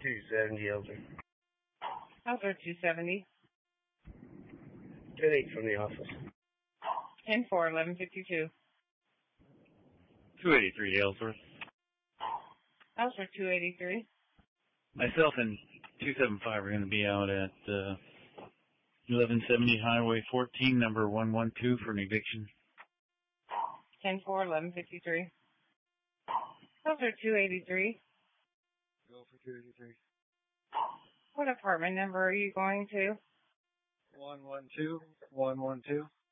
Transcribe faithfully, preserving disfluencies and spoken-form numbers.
two seventy Elder. Elder two seventy. ten eight from the office. ten four, eleven fifty-two. two eighty-three Ellsworth. Elder two eighty-three. Myself and two seventy-five are going to be out at uh, eleven seventy Highway fourteen, number one one two for an eviction. ten four, eleven fifty-three. Elder two eighty-three. Go for two eighty-three. What apartment number are you going to? one one two, one one two.